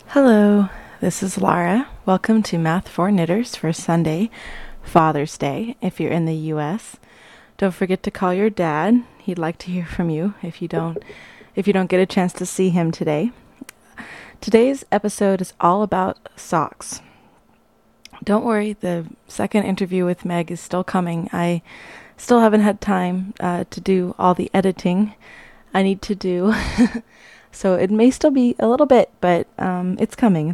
Hello, this is Lara. Welcome to Math for Knitters for Sunday, Father's Day, if you're in the US. Don't forget to call your dad. He'd like to hear from you if you don't get a chance to see him today. Today's episode is all about socks. Don't worry, the second interview with Meg is still coming. I still haven't had time to do all the editing I need to do. So it may still be a little bit, but it's coming.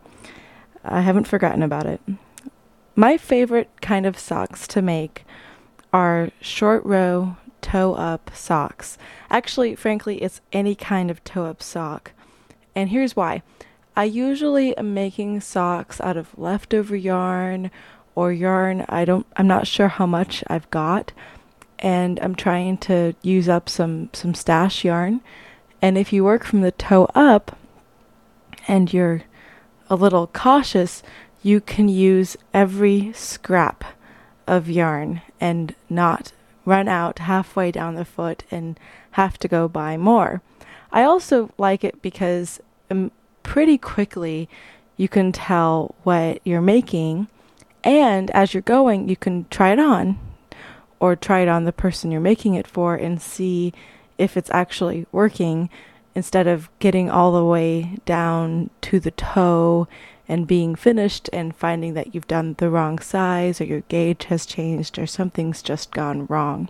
I haven't forgotten about it. My favorite kind of socks to make are short row toe up socks. Actually, frankly, it's any kind of toe up sock. And here's why. I usually am making socks out of leftover yarn or yarn I'm not sure how much I've got, and I'm trying to use up some stash yarn. And if you work from the toe up and you're a little cautious, you can use every scrap of yarn and not run out halfway down the foot and have to go buy more. I also like it because pretty quickly you can tell what you're making, and as you're going, you can try it on or try it on the person you're making it for and see if it's actually working, instead of getting all the way down to the toe and being finished and finding that you've done the wrong size or your gauge has changed or something's just gone wrong.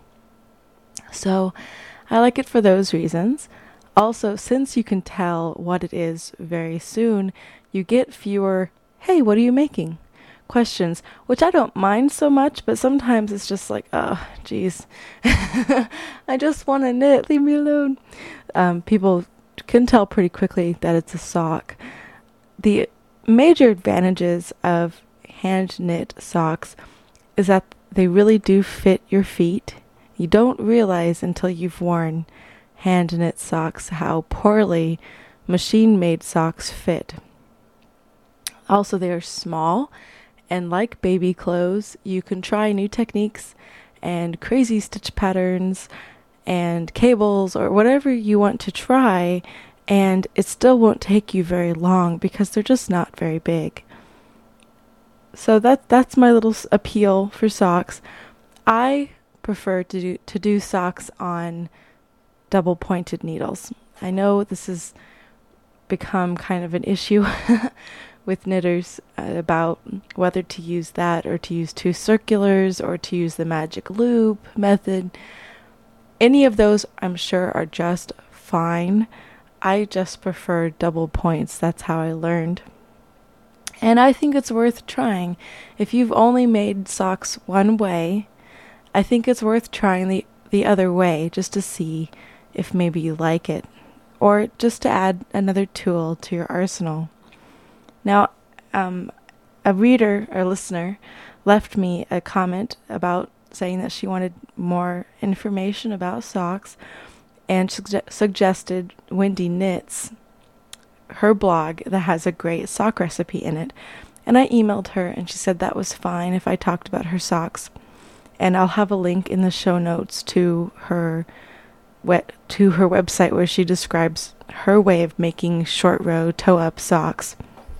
So I like it for those reasons. Also, since you can tell what it is very soon, you get fewer, "Hey, what are you making?" questions, which I don't mind so much, but sometimes it's just like, oh, geez, I just want to knit, leave me alone. People can tell pretty quickly that it's a sock. The major advantages of hand knit socks is that they really do fit your feet. You don't realize until you've worn hand knit socks how poorly machine made socks fit. Also, they are small. And like baby clothes, you can try new techniques and crazy stitch patterns and cables or whatever you want to try, and it still won't take you very long because they're just not very big. So that's my little appeal for socks. I prefer to do socks on double pointed needles. I know this has become kind of an issue with knitters about whether to use that or to use two circulars or to use the magic loop method. Any of those I'm sure are just fine. I just prefer double points. That's how I learned. And I think it's worth trying. If you've only made socks one way, I think it's worth trying the other way just to see if maybe you like it, or just to add another tool to your arsenal. Now, a reader or listener left me a comment about saying that she wanted more information about socks and suggested Wendy Knits, her blog that has a great sock recipe in it. And I emailed her and she said that was fine if I talked about her socks. And I'll have a link in the show notes to her website where she describes her way of making short row toe up socks.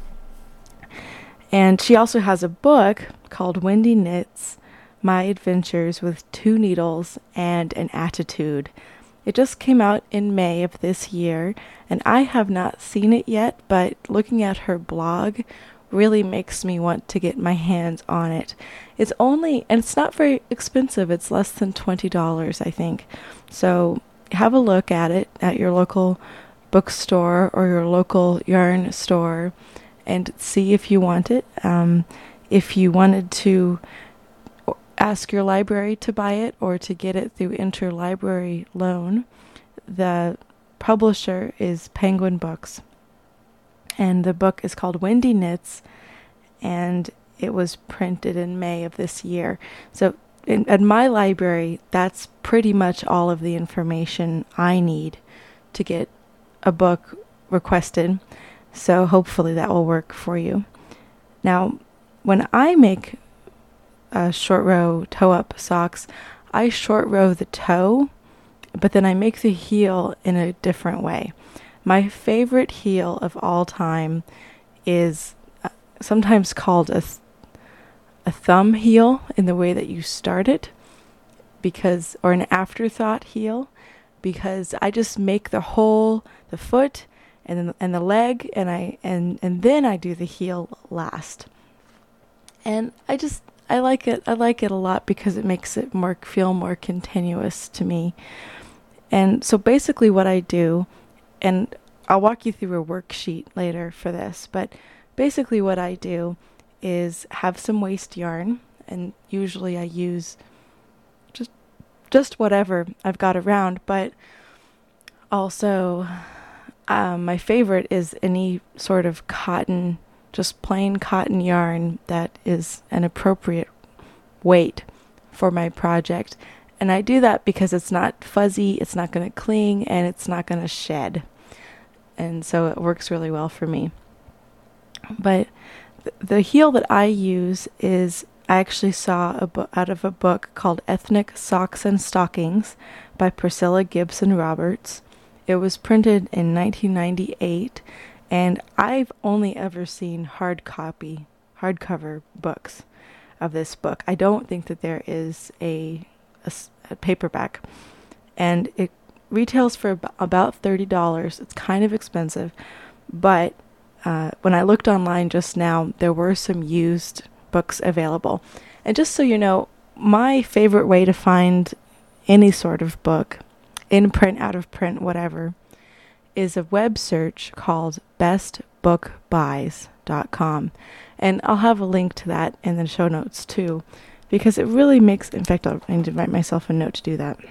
And she also has a book called Wendy Knits, My Adventures with Two Needles and an Attitude. It just came out in May of this year, and I have not seen it yet, but looking at her blog really makes me want to get my hands on it. And it's not very expensive. It's less than $20, I think. So have a look at it at your local bookstore or your local yarn store and see if you want it. If you wanted to ask your library to buy it or to get it through interlibrary loan, the publisher is Penguin Books. And the book is called Wendy Knits, and it was printed in May of this year. So at my library, that's pretty much all of the information I need to get a book requested. So hopefully that will work for you. Now, when I make short row toe up socks, I short row the toe, but then I make the heel in a different way. My favorite heel of all time is sometimes called a thumb heel in the way that you start it, because, or an afterthought heel, because I just make the foot and the leg, and then I do the heel last. And I like it. I like it a lot because it makes it feel more continuous to me. And so basically what I do, and I'll walk you through a worksheet later for this, but basically what I do is have some waste yarn, and usually I use just whatever I've got around, but also my favorite is any sort of cotton, just plain cotton yarn that is an appropriate weight for my project. And I do that because it's not fuzzy, it's not going to cling, and it's not going to shed. And so it works really well for me. But the heel that I use is, I actually saw out of a book called Ethnic Socks and Stockings by Priscilla Gibson Roberts. It was printed in 1998, and I've only ever seen hardcover books of this book. I don't think that there is a paperback, and it retails for about $30. It's kind of expensive, but when I looked online just now, there were some used books available. And just so you know, my favorite way to find any sort of book, in print, out of print, whatever, is a web search called bestbookbuys.com. And I'll have a link to that in the show notes too, because it really makes, in fact, I need to write myself a note to do that.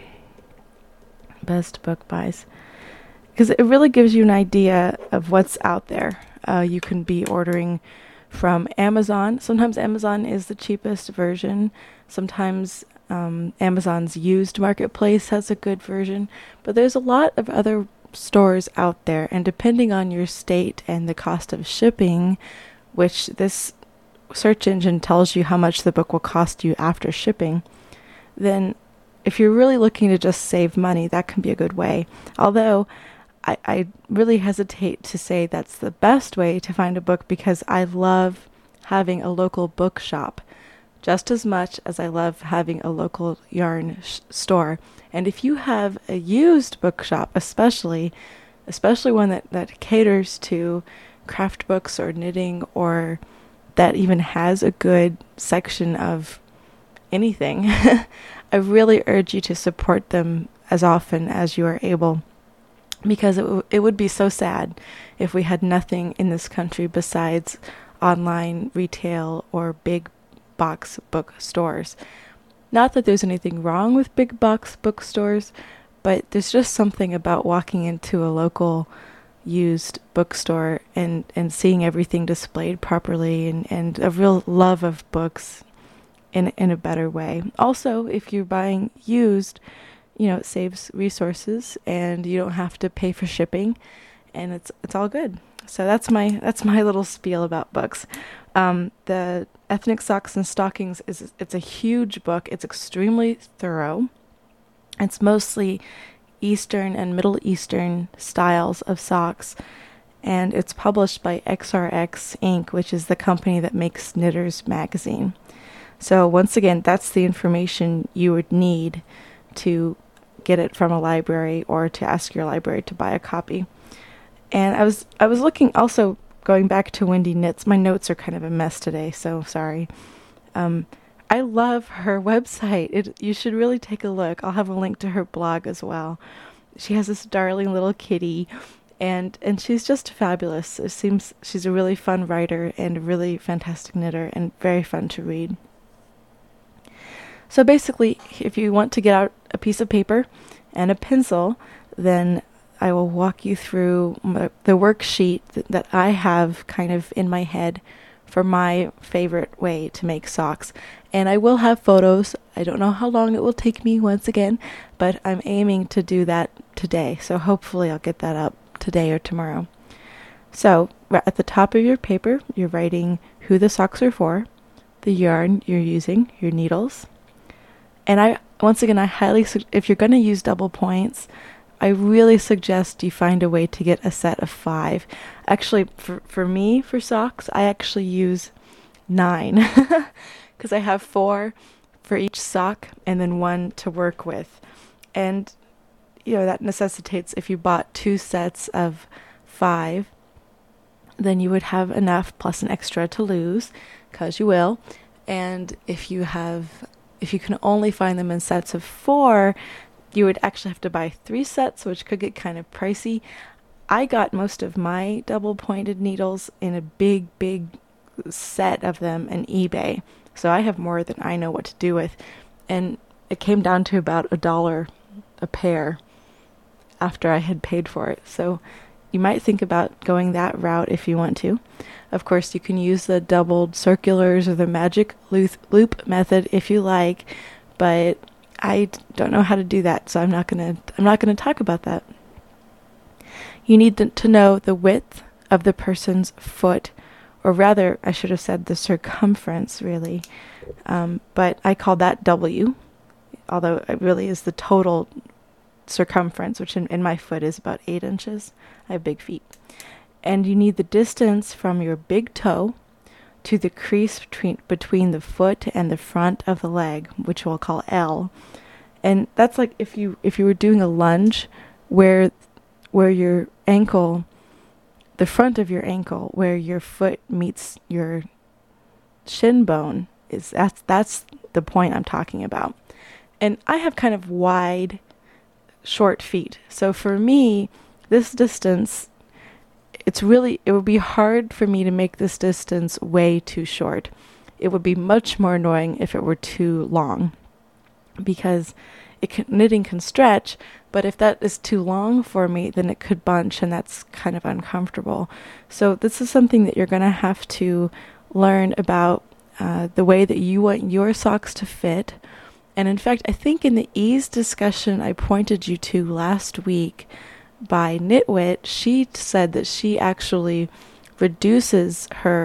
Best Book Buys. Because it really gives you an idea of what's out there. You can be ordering from Amazon. Sometimes Amazon is the cheapest version. Sometimes Amazon's used marketplace has a good version. But there's a lot of other stores out there. And depending on your state and the cost of shipping, which this search engine tells you how much the book will cost you after shipping, then if you're really looking to just save money, that can be a good way. Although I really hesitate to say that's the best way to find a book, because I love having a local bookshop just as much as I love having a local yarn store. And if you have a used bookshop, especially one that caters to craft books or knitting, or that even has a good section of anything, I really urge you to support them as often as you are able, because it would be so sad if we had nothing in this country besides online retail or big box bookstores. Not that there's anything wrong with big box bookstores, but there's just something about walking into a local used bookstore and seeing everything displayed properly, and a real love of books in a better way. Also, if you're buying used, it saves resources and you don't have to pay for shipping, and it's all good. So that's my little spiel about books. The Ethnic Socks and Stockings it's a huge book. It's extremely thorough. It's mostly Eastern and Middle Eastern styles of socks, and it's published by XRX Inc., which is the company that makes Knitters Magazine. So once again, that's the information you would need to get it from a library, or to ask your library to buy a copy. And I was looking, also going back to Wendy Knits. My notes are kind of a mess today, so sorry. I love her website. You should really take a look. I'll have a link to her blog as well. She has this darling little kitty, and she's just fabulous. It seems she's a really fun writer and a really fantastic knitter, and very fun to read. So basically, if you want to get out a piece of paper and a pencil, then I will walk you through the worksheet that I have kind of in my head for my favorite way to make socks. And I will have photos. I don't know how long it will take me once again, but I'm aiming to do that today. So hopefully I'll get that up today or tomorrow. So at the top of your paper, you're writing who the socks are for, the yarn you're using, your needles. And once again, I highly, if you're going to use double points, I really suggest you find a way to get a set of 5. Actually, for me, for socks, I actually use 9 because I have 4 for each sock and then 1 to work with. And, that necessitates if you bought 2 sets of 5, then you would have enough plus an extra to lose, because you will. And if you can only find them in sets of 4, you would actually have to buy 3 sets, which could get kind of pricey. I got most of my double-pointed needles in a big set of them in eBay. So I have more than I know what to do with. And it came down to about $1 a pair after I had paid for it. So you might think about going that route if you want to. Of course, you can use the doubled circulars or the magic loop method if you like, but I don't know how to do that, so I'm not gonna talk about that. You need to know the width of the person's foot, or rather, I should have said the circumference, really. But I call that W, although it really is the total circumference, which in my foot is about 8 inches. I have big feet. And you need the distance from your big toe to the crease between the foot and the front of the leg, which we'll call L. And that's like if you were doing a lunge where your ankle, the front of your ankle, where your foot meets your shin bone, that's the point I'm talking about. And I have kind of wide, short feet. So for me, this distance, it would be hard for me to make this distance way too short. It would be much more annoying if it were too long, because knitting can stretch, but if that is too long for me, then it could bunch, and that's kind of uncomfortable. So this is something that you're going to have to learn about, the way that you want your socks to fit. And in fact, I think in the ease discussion I pointed you to last week by Knitwit, she said that she actually reduces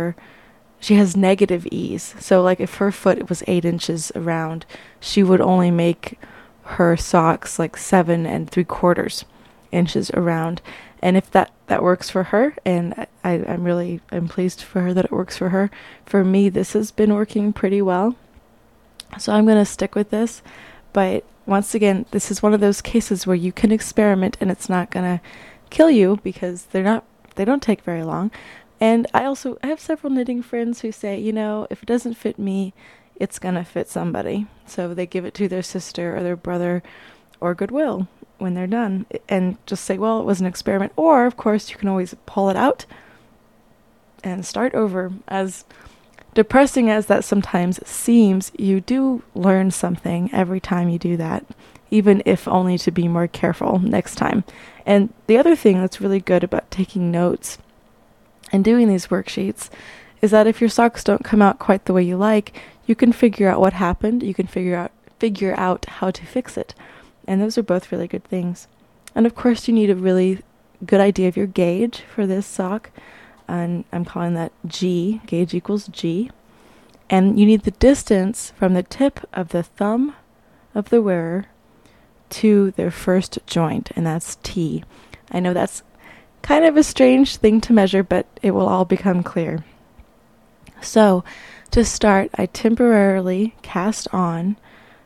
she has negative ease. So like if her foot was 8 inches around, she would only make her socks like 7 3/4 inches around. And if that works for her, and I'm pleased for her that it works for her. For me, this has been working pretty well. So I'm going to stick with this. But once again, this is one of those cases where you can experiment and it's not going to kill you, because they don't take very long. And I have several knitting friends who say, if it doesn't fit me, it's going to fit somebody. So they give it to their sister or their brother or Goodwill when they're done and just say, well, it was an experiment. Or, of course, you can always pull it out and start over. As depressing as that sometimes seems, you do learn something every time you do that, even if only to be more careful next time. And the other thing that's really good about taking notes and doing these worksheets is that if your socks don't come out quite the way you like, you can figure out what happened. You can figure out how to fix it. And those are both really good things. And of course, you need a really good idea of your gauge for this sock. And I'm calling that G, gauge equals G. And you need the distance from the tip of the thumb of the wearer to their first joint, and that's T. I know that's kind of a strange thing to measure, but it will all become clear. So, to start, I temporarily cast on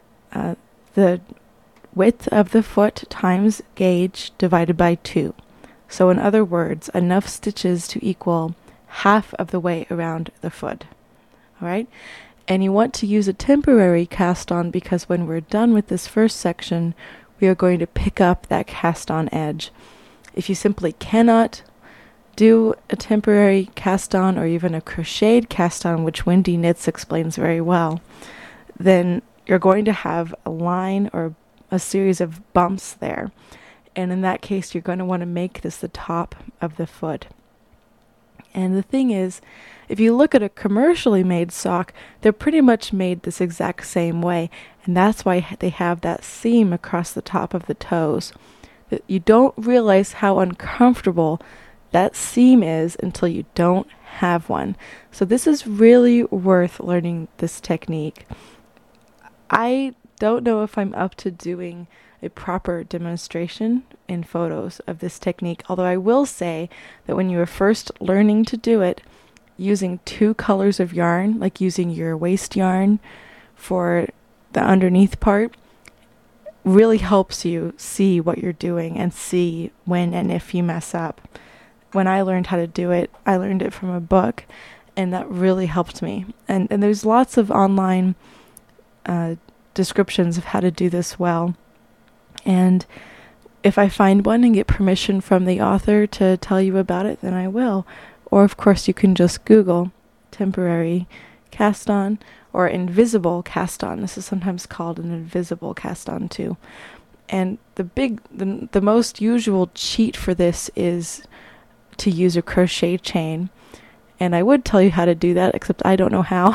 the width of the foot times gauge divided by 2. So in other words, enough stitches to equal half of the way around the foot. All right? And you want to use a temporary cast on because when we're done with this first section, we are going to pick up that cast on edge. If you simply cannot do a temporary cast on or even a crocheted cast on, which Wendy Knits explains very well, then you're going to have a line or a series of bumps there. And in that case, you're going to want to make this the top of the foot. And the thing is, if you look at a commercially made sock, they're pretty much made this exact same way. And that's why they have that seam across the top of the toes. You don't realize how uncomfortable that seam is until you don't have one. So this is really worth learning this technique. I don't know if I'm up to doing a proper demonstration in photos of this technique. Although I will say that when you are first learning to do it, using 2 colors of yarn, like using your waist yarn for the underneath part, really helps you see what you're doing and see when and if you mess up. When I learned how to do it, I learned it from a book, and that really helped me. And there's lots of online descriptions of how to do this well. And if I find one and get permission from the author to tell you about it, then I will. Or of course you can just Google temporary cast on or invisible cast on. This is sometimes called an invisible cast on too. And the most usual cheat for this is to use a crochet chain. And I would tell you how to do that, except I don't know how.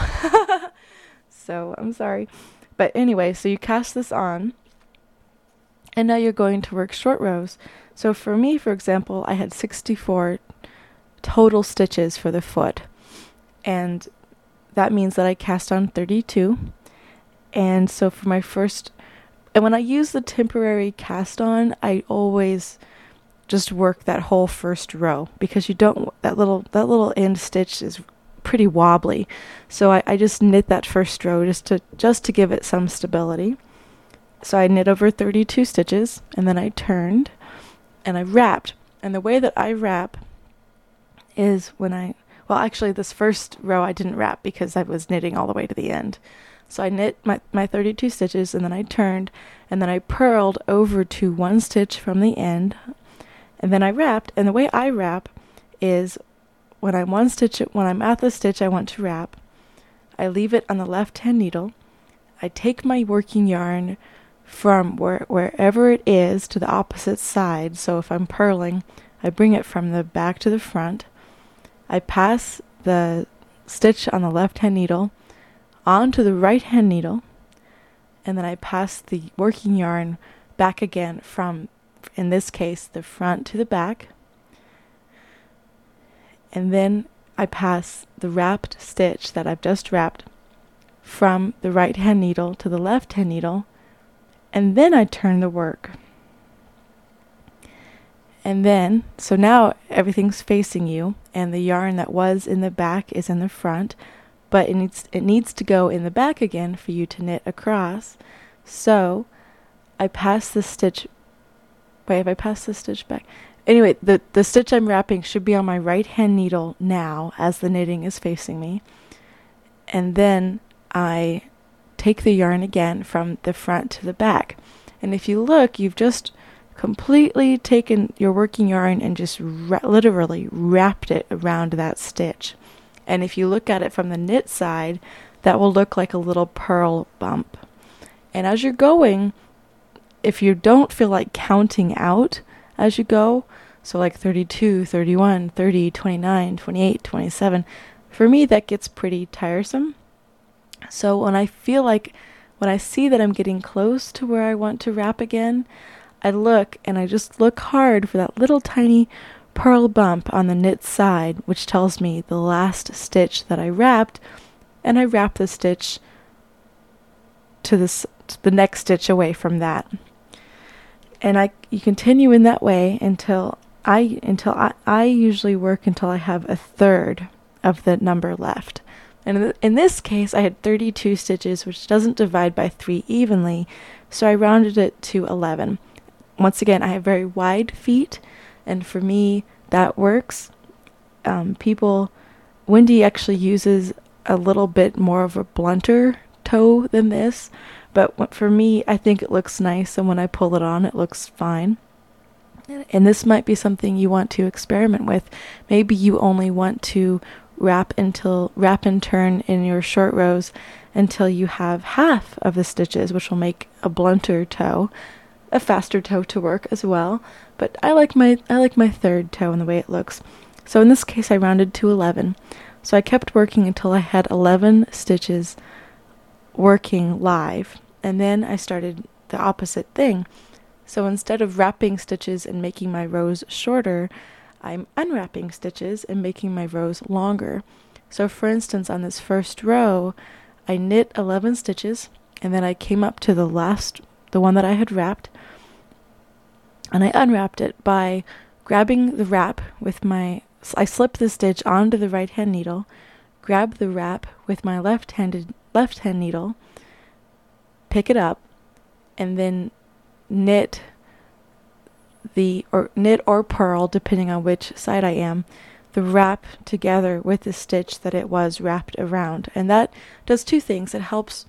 So I'm sorry. But anyway, so you cast this on, and now you're going to work short rows. So for me, for example, I had 64 total stitches for the foot. And that means that I cast on 32. And so for my first, and when I use the temporary cast on, I always just work that whole first row, because you don't, that little end stitch is pretty wobbly. So I just knit that first row just to give it some stability. So I knit over 32 stitches, and then I turned and I wrapped. And the way that I wrap is actually this first row I didn't wrap because I was knitting all the way to the end. So I knit my 32 stitches, and then I turned, and then I purled over to 1 stitch from the end, and then I wrapped. And the way I wrap is when I'm at the stitch I want to wrap, I leave it on the left hand needle. I take my working yarn from wherever it is to the opposite side. So if I'm purling, I bring it from the back to the front. I pass the stitch on the left hand needle onto the right hand needle, and then I pass the working yarn back again from, in this case, the front to the back. And then I pass the wrapped stitch that I've just wrapped from the right hand needle to the left hand needle, and then I turn the work. And then, so now everything's facing you, and the yarn that was in the back is in the front, but it needs to go in the back again for you to knit across. So I pass the stitch. Wait, have I passed the stitch back? Anyway, the stitch I'm wrapping should be on my right hand needle now as the knitting is facing me. And then I take the yarn again from the front to the back. And if you look, you've just completely taken your working yarn and just literally wrapped it around that stitch. And if you look at it from the knit side, that will look like a little purl bump. And as you're going, if you don't feel like counting out as you go, so like 32, 31, 30, 29, 28, 27, for me that gets pretty tiresome. So when I see that I'm getting close to where I want to wrap again, I look, and I just look hard for that little tiny purl bump on the knit side, which tells me the last stitch that I wrapped, and I wrap the stitch to the next stitch away from that. And you continue in that way until I usually work until I have a third of the number left. And in this case, I had 32 stitches, which doesn't divide by 3 evenly, so I rounded it to 11. Once again, I have very wide feet, and for me, that works. Wendy actually uses a little bit more of a blunter toe than this, but for me, I think it looks nice, and when I pull it on, it looks fine. And this might be something you want to experiment with. Maybe you only want to wrap and turn in your short rows until you have half of the stitches, which will make a blunter toe, a faster toe to work as well. But I like my third toe and the way it looks. So in this case, I rounded to 11. So I kept working until I had 11 stitches working live, and then I started the opposite thing. So instead of wrapping stitches and making my rows shorter, I'm unwrapping stitches and making my rows longer. So for instance, on this first row, I knit 11 stitches, and then I came up to the one that I had wrapped, And I unwrapped it by grabbing the wrap with I slip the stitch onto the right hand needle, grab the wrap with my left hand needle, pick it up, and then knit or purl, depending on which side I am, the wrap together with the stitch that it was wrapped around. And that does two things. It helps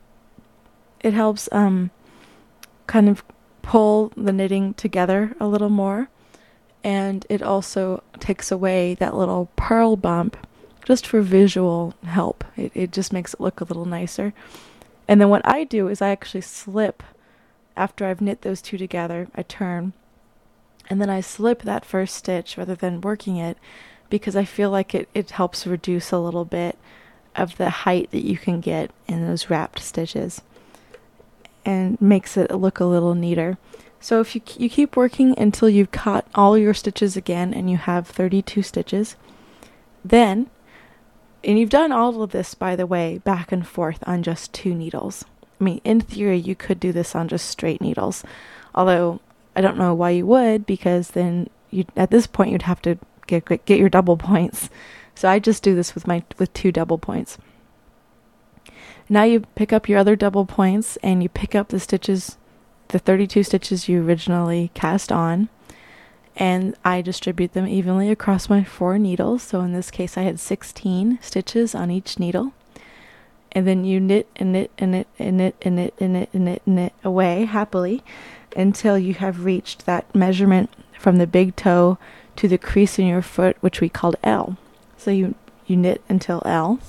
kind of pull the knitting together a little more, and it also takes away that little purl bump just for visual help. It just makes it look a little nicer. And then what I do is I actually slip, after I've knit those two together, I turn, and then I slip that first stitch rather than working it, because I feel like it helps reduce a little bit of the height that you can get in those wrapped stitches and makes it look a little neater. So if you keep working until you've caught all your stitches again and you have 32 stitches, and you've done all of this, by the way, back and forth on just 2 needles. I mean, in theory, you could do this on just straight needles, although I don't know why you would, because then at this point you'd have to get your double points. So I just do this with 2 double points. Now you pick up your other double points and you pick up the stitches, the 32 stitches you originally cast on, and I distribute them evenly across my 4 needles. So in this case I had 16 stitches on each needle. And then you knit and knit and knit and knit and knit and knit and knit and knit away happily until you have reached that measurement from the big toe to the crease in your foot, which we called L. So you knit until L.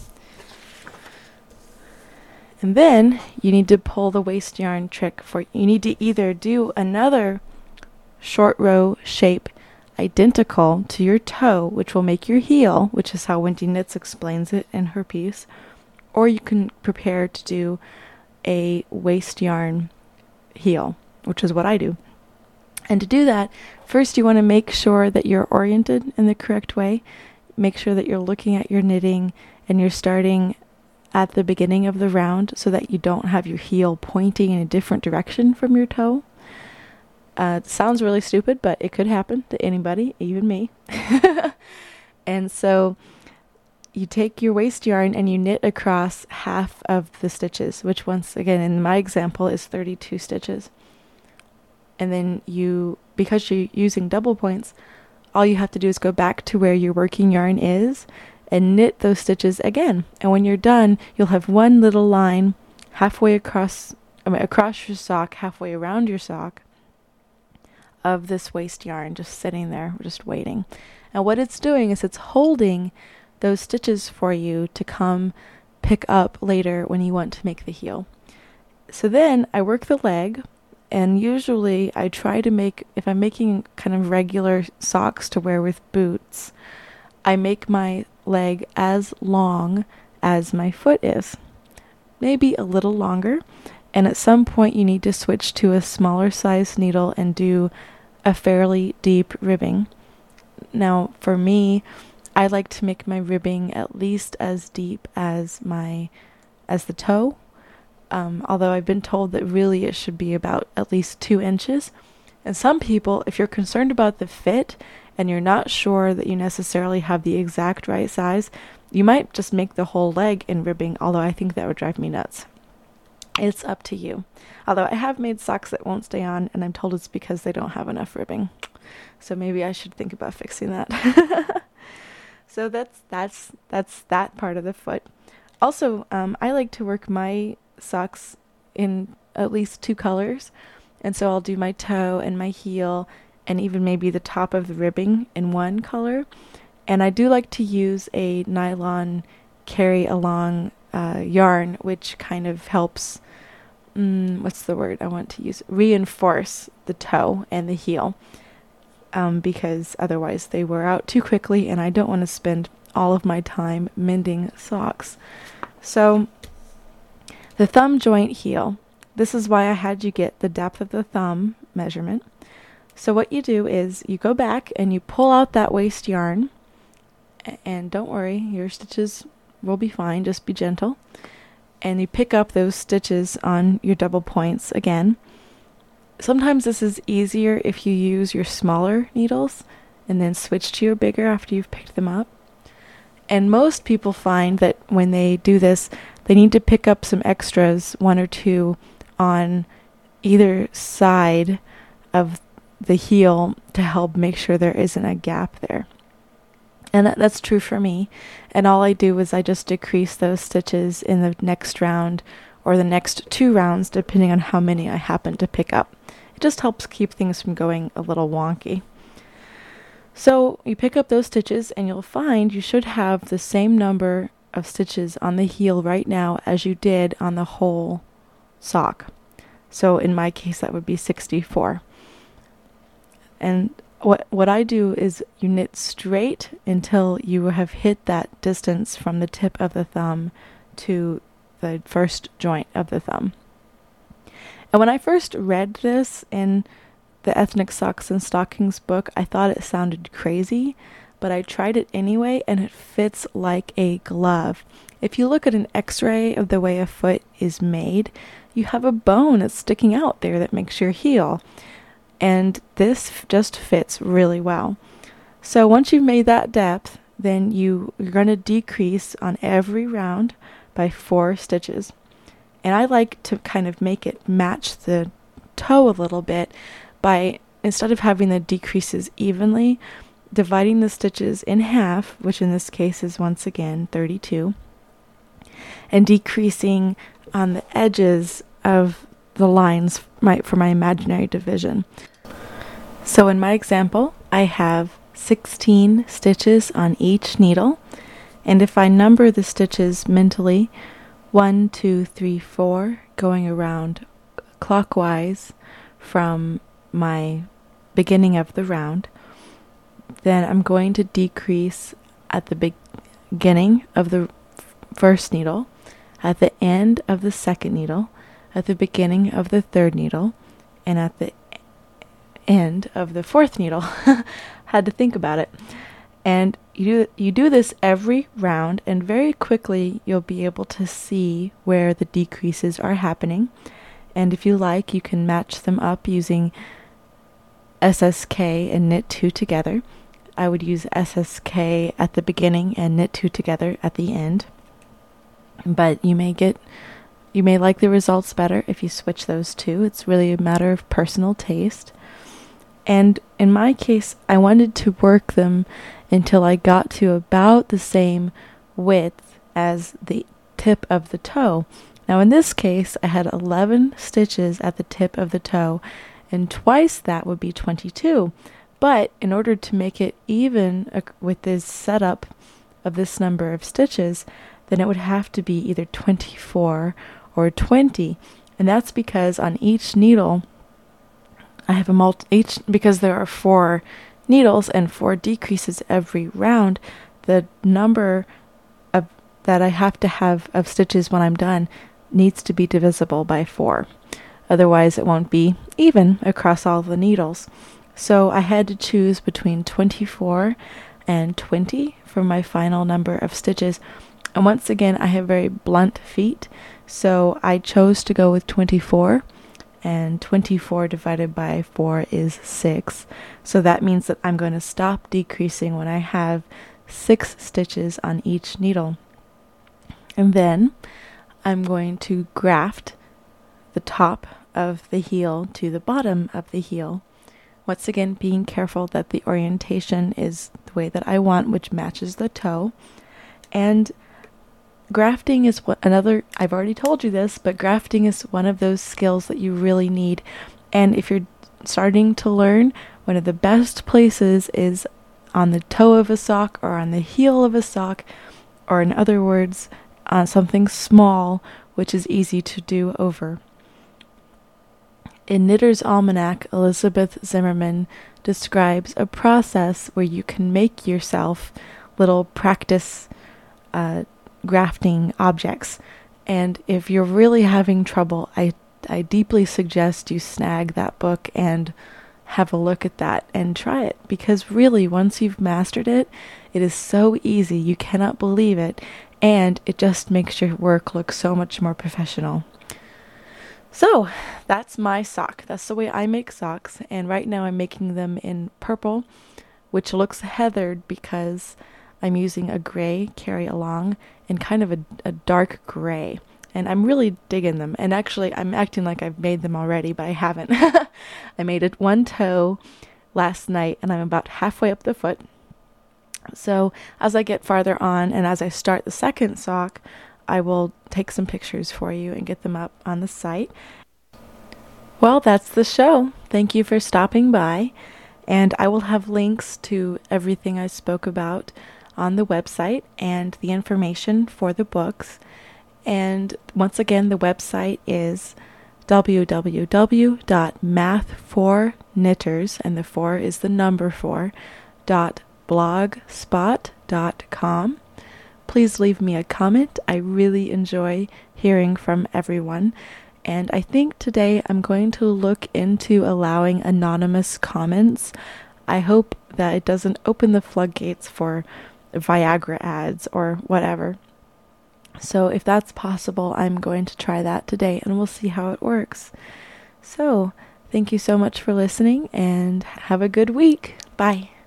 And then you need to pull the waste yarn trick you need to either do another short row shape identical to your toe, which will make your heel, which is how Wendy Knits explains it in her piece, or you can prepare to do a waste yarn heel, which is what I do. And to do that, first you want to make sure that you're oriented in the correct way. Make sure that you're looking at your knitting and you're starting at the beginning of the round so that you don't have your heel pointing in a different direction from your toe. It sounds really stupid, but it could happen to anybody, even me. And so you take your waste yarn and you knit across half of the stitches, which once again in my example is 32 stitches. And then because you're using double points, all you have to do is go back to where your working yarn is and knit those stitches again. And when you're done, you'll have one little line halfway across your sock, halfway around your sock, of this waste yarn just sitting there, just waiting. And what it's doing is it's holding those stitches for you to come pick up later when you want to make the heel. So then I work the leg, and usually I try to make, if I'm making kind of regular socks to wear with boots, I make my leg as long as my foot is, maybe a little longer. And at some point you need to switch to a smaller size needle and do a fairly deep ribbing. Now for me, I like to make my ribbing at least as deep as the toe, although I've been told that really it should be about at least 2 inches. And some people, if you're concerned about the fit and you're not sure that you necessarily have the exact right size, you might just make the whole leg in ribbing, although I think that would drive me nuts. It's up to you. Although I have made socks that won't stay on, and I'm told it's because they don't have enough ribbing. So maybe I should think about fixing that. So that's that part of the foot. Also, I like to work my socks in at least 2 colors. And so I'll do my toe and my heel and even maybe the top of the ribbing in 1 color. And I do like to use a nylon carry along yarn, which kind of helps, what's the word I want to use? Reinforce the toe and the heel. Because otherwise they wear out too quickly and I don't want to spend all of my time mending socks. So the thumb joint heel, this is why I had you get the depth of the thumb measurement. So what you do is you go back and you pull out that waste yarn, and don't worry, your stitches will be fine, just be gentle. And you pick up those stitches on your double points again, sometimes this is easier if you use your smaller needles and then switch to your bigger after you've picked them up. And most people find that when they do this, they need to pick up some extras, one or two, on either side of the heel to help make sure there isn't a gap there. And that's true for me. And all I do is I just decrease those stitches in the next round or the next 2 rounds, depending on how many I happen to pick up. It just helps keep things from going a little wonky. So you pick up those stitches and you'll find you should have the same number of stitches on the heel right now as you did on the whole sock. So in my case that would be 64. And what I do is you knit straight until you have hit that distance from the tip of the thumb to the first joint of the thumb. And when I first read this in the Ethnic Socks and Stockings book, I thought it sounded crazy, but I tried it anyway and it fits like a glove. If you look at an x-ray of the way a foot is made, you have a bone that's sticking out there that makes your heel. And this just fits really well. So once you've made that depth, then you're going to decrease on every round by 4 stitches. And I like to kind of make it match the toe a little bit by, instead of having the decreases evenly, dividing the stitches in half, which in this case is once again 32, and decreasing on the edges of the lines for my imaginary division. So in my example, I have 16 stitches on each needle, and if I number the stitches mentally, 1, 2, 3, 4, going around clockwise from my beginning of the round, then I'm going to decrease at the beginning of the first needle, at the end of the second needle, at the beginning of the third needle, and at the end of the fourth needle. Had to think about it. And you do this every round, and very quickly you'll be able to see where the decreases are happening. And if you like, you can match them up using SSK and knit 2 together. I would use SSK at the beginning and knit 2 together at the end. But you may like the results better if you switch those two. It's really a matter of personal taste. And in my case, I wanted to work them until I got to about the same width as the tip of the toe. Now in this case, I had 11 stitches at the tip of the toe, and twice that would be 22. But in order to make it even with this setup of this number of stitches, then it would have to be either 24 or 20. And that's because on each needle, I have because there are 4 needles and 4 decreases every round, the number that I have to have of stitches when I'm done needs to be divisible by 4. Otherwise it won't be even across all the needles. So I had to choose between 24 and 20 for my final number of stitches. And once again, I have very blunt feet, so I chose to go with 24. And 24 divided by 4 is 6. So that means that I'm going to stop decreasing when I have 6 stitches on each needle. And then I'm going to graft the top of the heel to the bottom of the heel. Once again, being careful that the orientation is the way that I want, which matches the toe. And grafting is I've already told you this, but grafting is one of those skills that you really need. And if you're starting to learn, one of the best places is on the toe of a sock or on the heel of a sock, or in other words, on something small, which is easy to do over. In Knitter's Almanac, Elizabeth Zimmerman describes a process where you can make yourself little practice grafting objects. And if you're really having trouble, I deeply suggest you snag that book and have a look at that and try it, because really once you've mastered it, it is so easy, you cannot believe it, and it just makes your work look so much more professional. So that's my sock. That's the way I make socks. And right now I'm making them in purple, which looks heathered because I'm using a gray carry along and kind of a dark gray. And I'm really digging them. And actually, I'm acting like I've made them already, but I haven't. I made it one toe last night, and I'm about halfway up the foot. So as I get farther on and as I start the second sock, I will take some pictures for you and get them up on the site. Well, that's the show. Thank you for stopping by. And I will have links to everything I spoke about on the website and the information for the books. And once again, the website is www.math4knitters, and the 4 is the number 4, .blogspot.com. Please leave me a comment. I really enjoy hearing from everyone. And I think today I'm going to look into allowing anonymous comments. I hope that it doesn't open the floodgates for Viagra ads or whatever. So if that's possible, I'm going to try that today and we'll see how it works. So thank you so much for listening and have a good week. Bye.